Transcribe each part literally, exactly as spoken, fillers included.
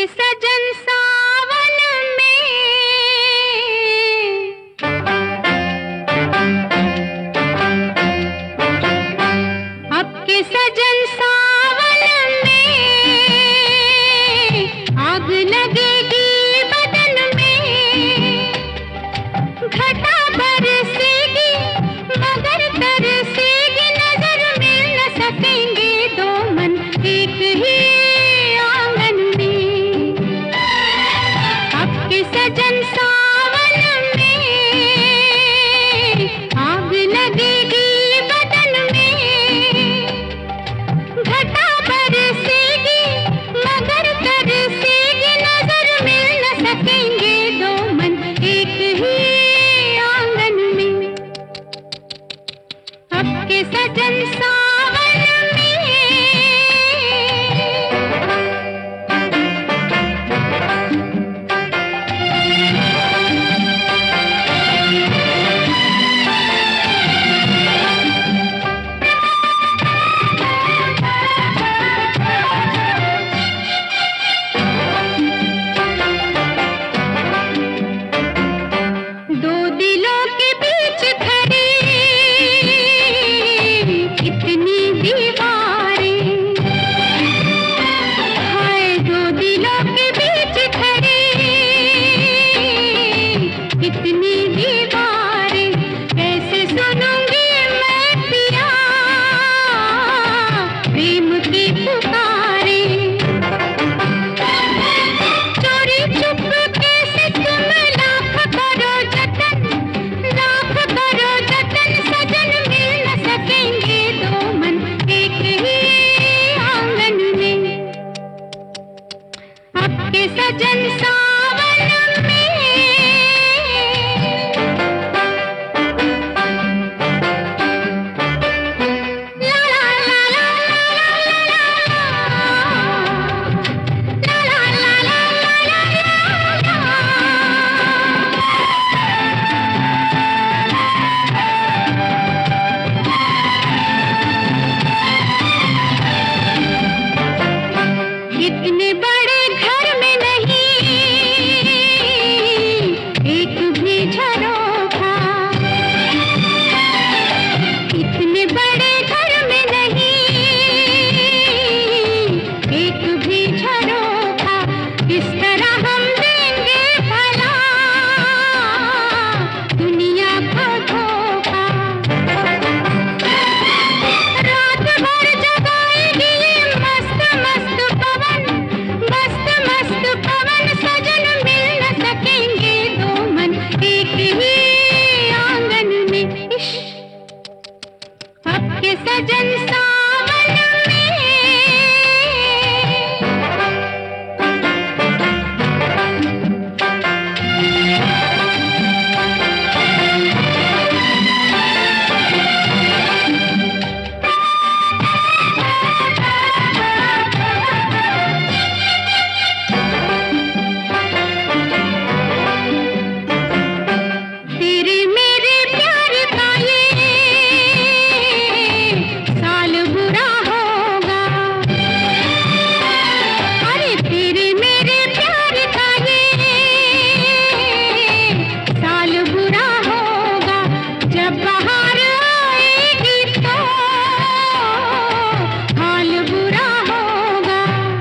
के सजन सावन में, अब के सजन सावन में आग लगेगी बदन में, घटा बरसेगी मगर तरसेगी नजर, मिल न सकेंगे दो मन एक ही आंगन में। अब के सजन सावन में आग लगेगी बदन में, घटा बरसेगी मगर तरसेगी नजर, मिल न सकेंगे दो मन एक ही आंगन में। अब के सजन सावन में। दो दिलों के बीच खड़ी कितनी दीवारें, हाय दो दिलों के बीच खड़ी कितनी दीवारें, कैसे सुनूंगी मैं पिया प्रेम की पुकारें। चोरी चुपके से तुम लाख करो जतन, लाख करो जतन सजन, मिल न सकेंगे दो मन एक ही आंगन में। अब के सजन सावन में। ला ला ला ला ला ला ला ला ला इतने बड़े घर में नहीं एक भी झरोखा, इतने बड़े घर में नहीं एक भी झरोखा, किस तरह हम देंगे भला दुनिया को धोखा। रात भर जगाएगी ये मस्त मस्त पवन, मस्त मस्त पवन सजन, मिल न सकेंगे दो मन एक ही आंगन में। इश्श अब के सजन सावन में। तेरे मेरे प्यार का ये साल बुरा होगा, अरे तेरे मेरे प्यार का ये साल बुरा होगा, जब बाहर आएगी तो हाल बुरा होगा।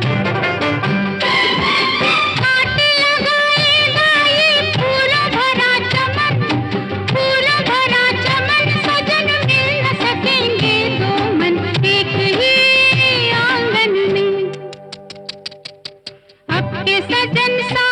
कांटे लगाएगा ये फूलों भरा चमन, फूलों भरा चमन सजन, मिल न सकेंगे दो मन एक ही आंगन में। अब के सजन सा